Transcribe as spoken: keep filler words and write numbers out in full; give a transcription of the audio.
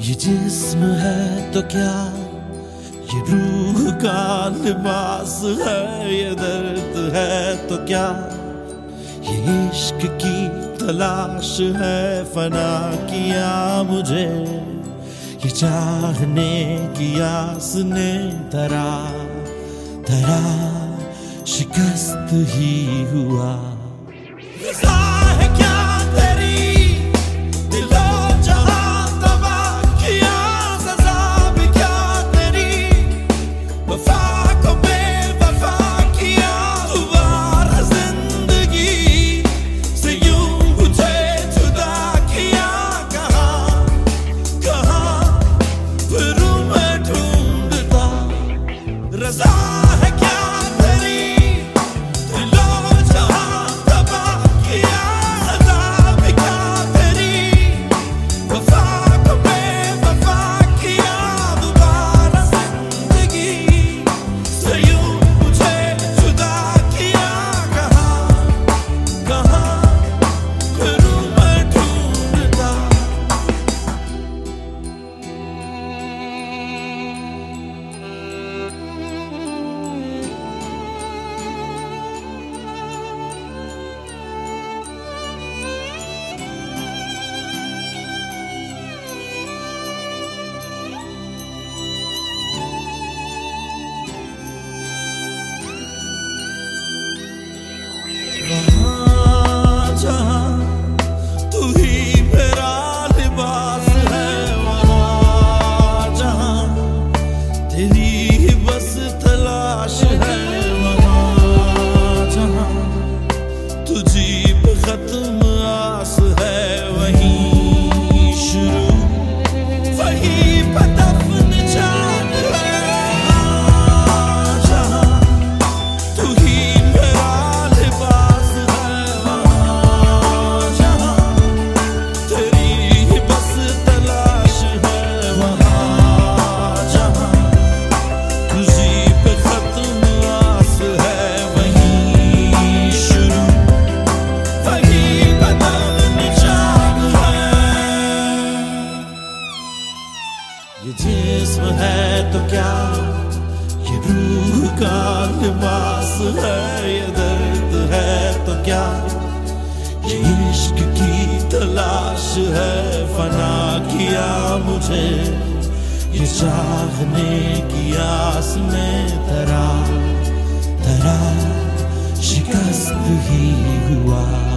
ये जिस्म है तो क्या, ये रूह का लिबास है, ये दर्द है तो क्या, ये इश्क की तलाश है। फना किया मुझे ये चाहने की आस ने, धरा धरा शिकस्त ही हुआ। वहाँ जहाँ तू ही मेरा लिबास है, वहाँ जहाँ तेरी ही बस तलाश है, वहाँ जहाँ तुझी पे खत्म आस है, वहीं शुरू वहीं पे दफन जान है। वहाँ जहाँ तू ही ये जिस्म है तो क्या, ये रूह का लिबास है, ये दर्द है तो क्या, ये इश्क की तलाश है। फना किया मुझे ये चाहने की आस में, धरा धरा शिकस्त ही हुआ।